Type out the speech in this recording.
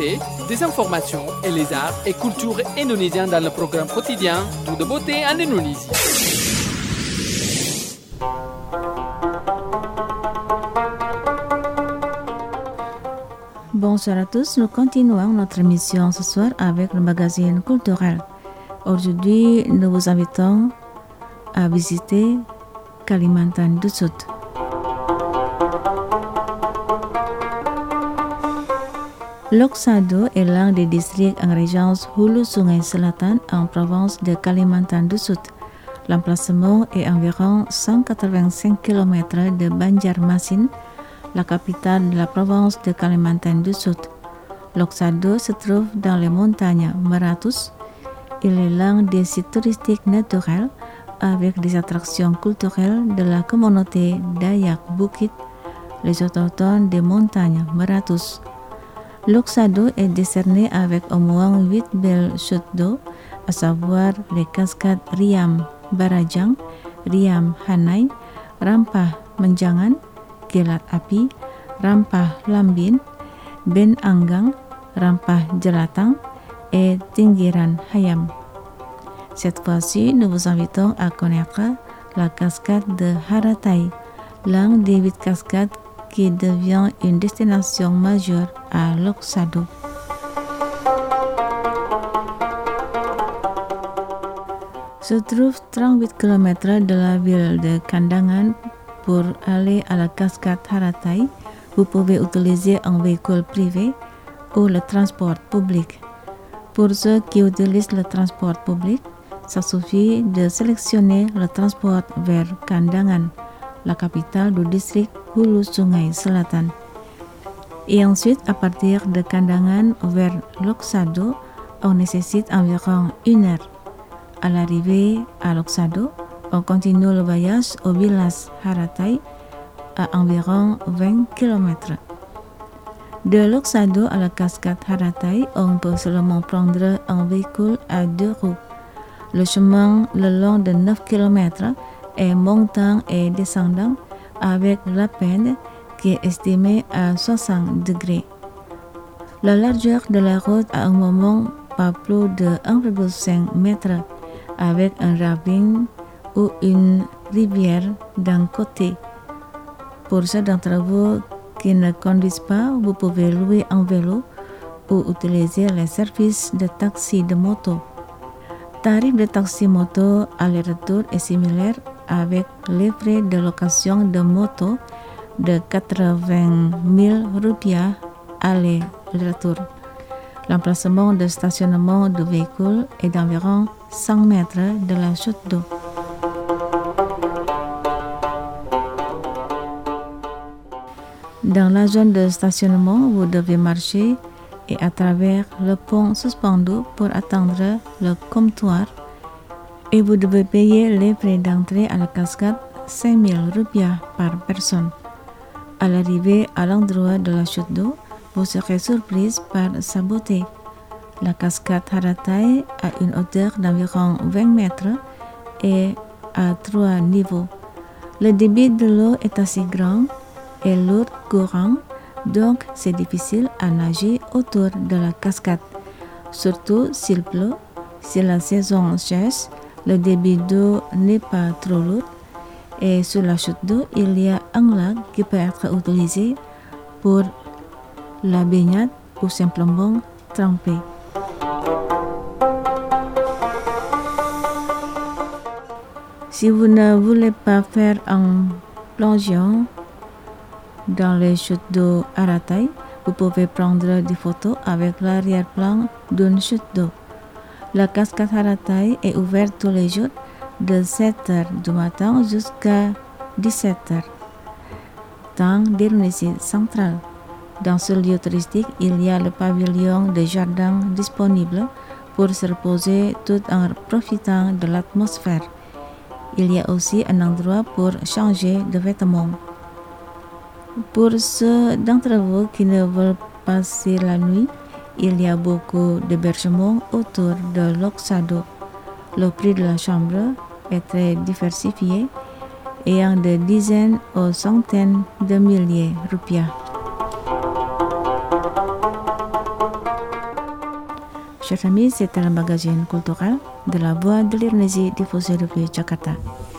l'actualité, des informations et les arts et cultures indonésiens dans le programme quotidien Tout de beauté en Indonésie. Bonsoir à tous, nous continuons notre émission ce soir avec le magazine culturel. Aujourd'hui, nous vous invitons à visiter Kalimantan du Sud. Lok Sado est l'un des districts en région Hulu Sungai Selatan en province de Kalimantan du Sud. L'emplacement est environ 185 km de Banjarmasin, la capitale de la province de Kalimantan du Sud. Lok Sado se trouve dans les montagnes Meratus. Il est l'un des sites touristiques naturels avec des attractions culturelles de la communauté Dayak Bukit, les autochtones des montagnes Meratus. Lok Sado est décerné avec au moins 8 belles chutes d'eau, à savoir les cascades Riam Barajang, Riam Hanai, Rampah Menjangan, Kilat Api, Rampah Lambin, Ben Anggang, Rampah Jelatang et Tinggiran Hayam. Cette fois-ci, nous vous invitons à connaître la cascade de Haratai, l'un des 8 cascades qui devient une destination majeure à Lok Sado. Se trouve 38 km de la ville de Kandangan. Pour aller à la cascade Haratai, vous pouvez utiliser un véhicule privé ou le transport public. Pour ceux qui utilisent le transport public, ça suffit de sélectionner le transport vers Kandangan, la capitale du district Hulu Sungai Selatan. Et ensuite, à partir de Kandangan vers Lok Sado, on nécessite environ 1 heure. À l'arrivée à Lok Sado, on continue le voyage au village Haratai à environ 20 km. De Lok Sado à la cascade Haratai, on peut seulement prendre un véhicule à 2 roues. Le chemin le long de 9 km est montant et descendant avec la pente qui est estimée à 60 degrés. La largeur de la route à un moment pas plus de 1,5 m avec un ravin ou une rivière d'un côté. Pour ceux d'entre vous qui ne conduisent pas, vous pouvez louer un vélo ou utiliser les services de taxi de moto. Tarif de taxi moto aller-retour est similaire avec les frais de location de moto de 80 000 rupiah aller-retour. L'emplacement de stationnement du véhicule est d'environ 100 mètres de la chute d'eau. Dans la zone de stationnement, vous devez marcher et à travers le pont suspendu pour atteindre le comptoir et vous devez payer les frais d'entrée à la cascade 5 000 rupiah par personne. À l'arrivée à l'endroit de la chute d'eau, vous serez surprise par sa beauté. La cascade Haratai a une hauteur d'environ 20 mètres et à 3 niveaux. Le débit de l'eau est assez grand et l'eau courant, donc c'est difficile à nager autour de la cascade. Surtout s'il pleut, si la saison sèche, le débit d'eau n'est pas trop lourd et sur la chute d'eau, il y a un lac qui peut être utilisé pour la baignade ou simplement tremper. Si vous ne voulez pas faire un plongeon dans les chutes d'eau Haratai, vous pouvez prendre des photos avec l'arrière-plan d'une chute d'eau. La cascade Haratai est ouverte tous les jours de 7 h du matin jusqu'à 17 h, temps d'Indonésie centrale. Dans ce lieu touristique, il y a le pavillon de jardin disponible pour se reposer tout en profitant de l'atmosphère. Il y a aussi un endroit pour changer de vêtements. Pour ceux d'entre vous qui ne veulent passer la nuit, il y a beaucoup d'hébergements autour de Lok Sado. Le prix de la chambre est très diversifié, ayant de dizaines aux centaines de milliers rupiah. Chers amis, c'était le magazine culturel de la Voix de l'Indonésie diffusé depuis Jakarta.